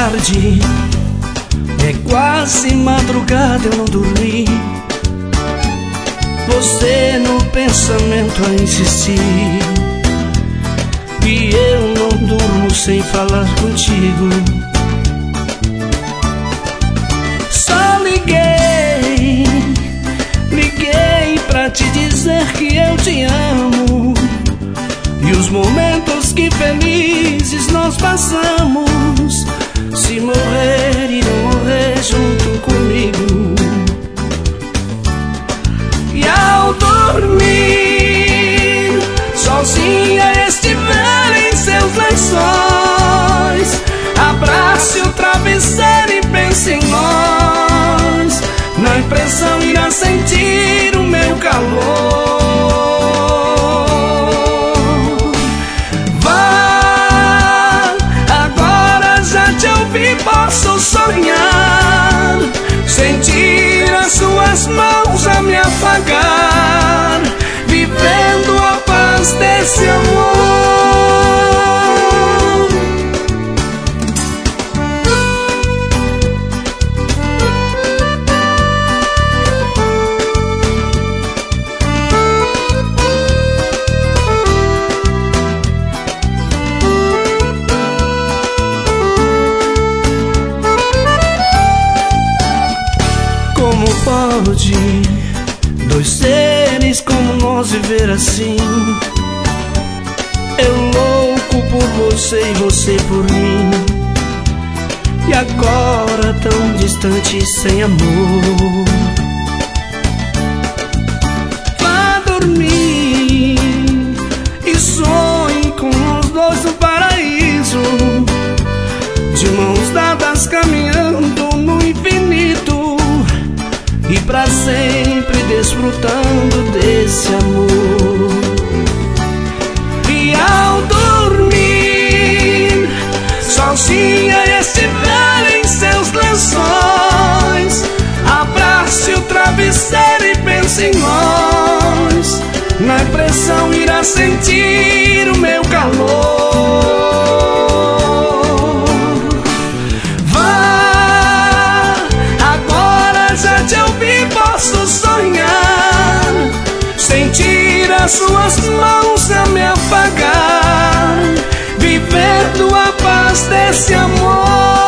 tarde, é quase madrugada, eu não dormi. Você no pensamento a insistir, e eu não durmo sem falar contigo. Só liguei pra te dizer que eu te amo, e os momentos que felizes nós passamos, se morrer, irão morrer junto comigo. E ao dormir, sozinha estiver em seus lençóis, abrace o travesseiro e pense em nós. Na impressão irá sentir o meu calor. Posso sonhar, sentir as suas mãos a me afagar, vivendo a paz desse amor. Pode dois seres como nós viver assim? Eu louco por você e você por mim, e agora tão distante sem amor. Vá dormir e sonhe com os dois no paraíso, de mãos dadas caminhando no infinito, e pra sempre desfrutando desse amor. E ao dormir, sozinha estiver em seus lençóis, abrace o travesseiro e pense em nós. Na impressão irá sentir o meu calor. Posso sonhar, sentir as suas mãos a me afagar, vivendo a paz desse amor.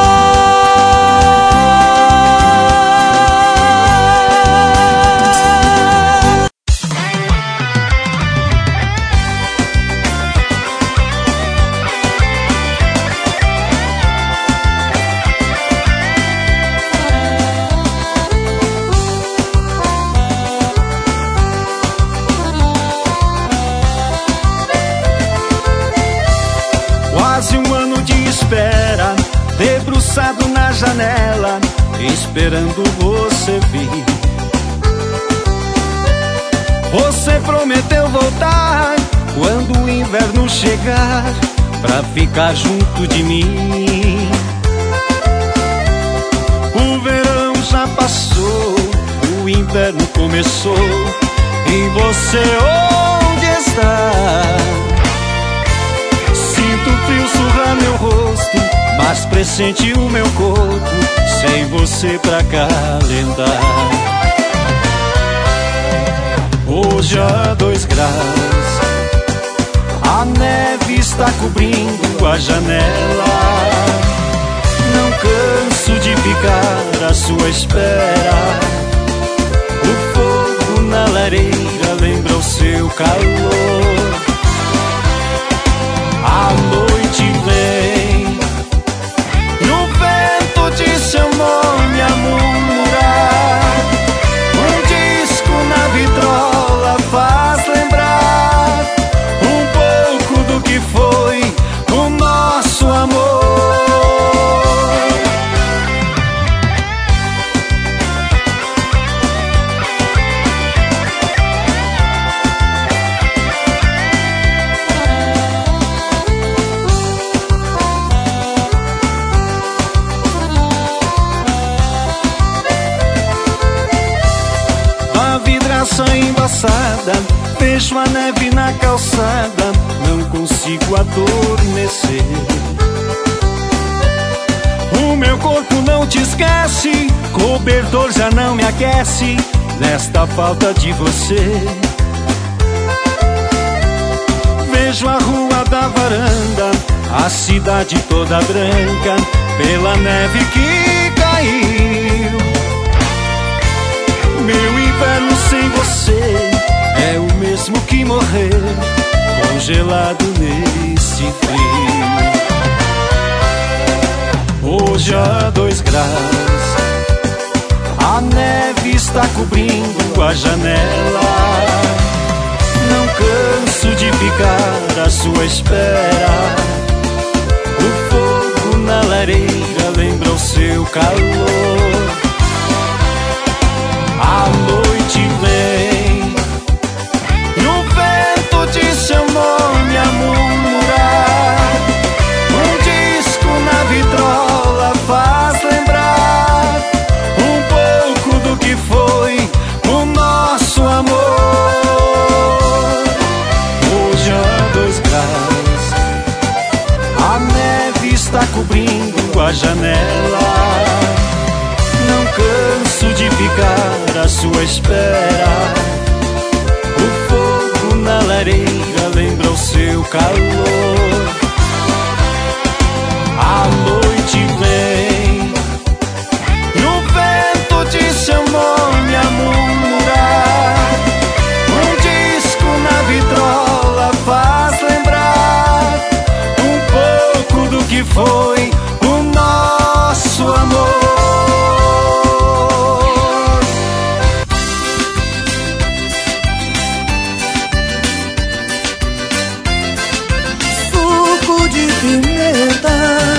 Debruçado na janela, esperando você vir. Você prometeu voltar quando o inverno chegar, pra ficar junto de mim. O verão já passou, o inverno começou, e você onde está? Sinto o frio surrar meu rosto, mas pressenti o meu corpo sem você pra calentar. Hoje a 2 graus, a neve está cobrindo a janela. Não canso de ficar à sua espera. O fogo na lareira lembra o seu calor. A noite vem, no vento de seu nome a murmurar. Um disco na vitrola faz lembrar um pouco do que foi o nosso amor. Embaçada, vejo a neve na calçada, não consigo adormecer. meu corpo não te esquece, cobertor já não me aquece nesta falta de você. Vejo a rua da varanda, a cidade toda branca pela neve que caiu. Meu inverno sem você é o mesmo que morrer congelado nesse frio. Hoje a 2 graus, a neve está cobrindo a janela. Não canso de ficar à sua espera. O fogo na lareira lembra o seu calor. A noite vem e o vento de seu nome a murmurar. Um disco na vitrola faz lembrar um pouco do que foi o nosso amor. Hoje a 2 graus, a neve está cobrindo a janela. Não canso de ficar à sua espera. O fogo na lareira lembra o seu calor. A noite vem e o vento de seu nome a murmurar. Um disco na vitrola faz lembrar um pouco do que foi o nosso amor. Suco de pimenta,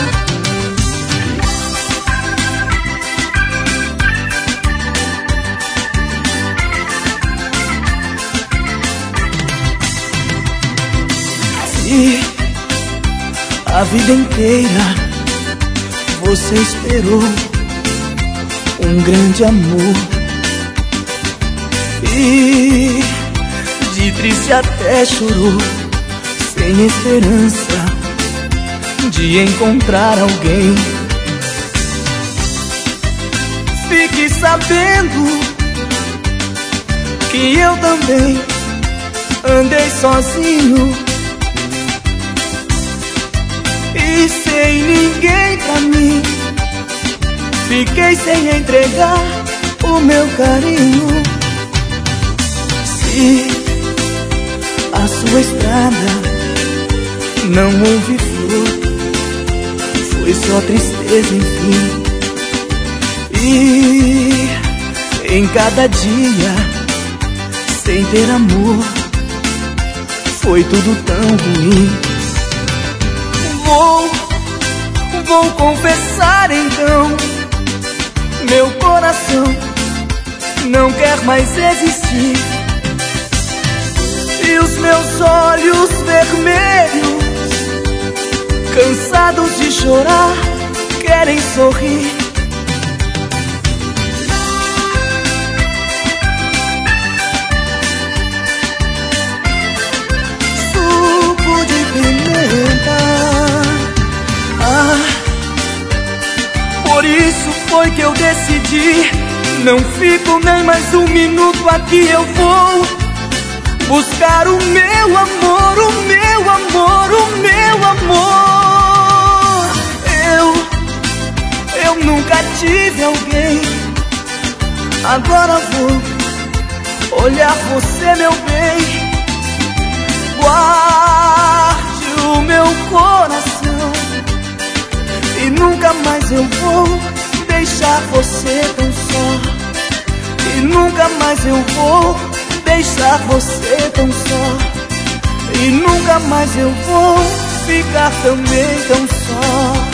se a vida inteira você esperou um grande amor e de triste até chorou, sem esperança de encontrar alguém, fique sabendo que eu também andei sozinho e sem ninguém pra mim. Fiquei sem entregar o meu carinho. Se a sua estrada não houve flor, foi só tristeza, enfim. E em cada dia sem ter amor, foi tudo tão ruim. Vou confessar então, meu coração não quer mais existir. E os meus olhos vermelhos, cansados de chorar, querem sorrir. Suco de pimenta, por isso foi que eu decidi, não fico nem mais um minuto aqui. Eu vou buscar o meu amor, o meu amor, o meu amor. Eu nunca tive alguém, agora vou olhar você, meu bem. Guarde o meu coração e nunca mais eu vou deixar você tão só. E nunca mais eu vou deixar você tão só. E nunca mais eu vou ficar também tão só.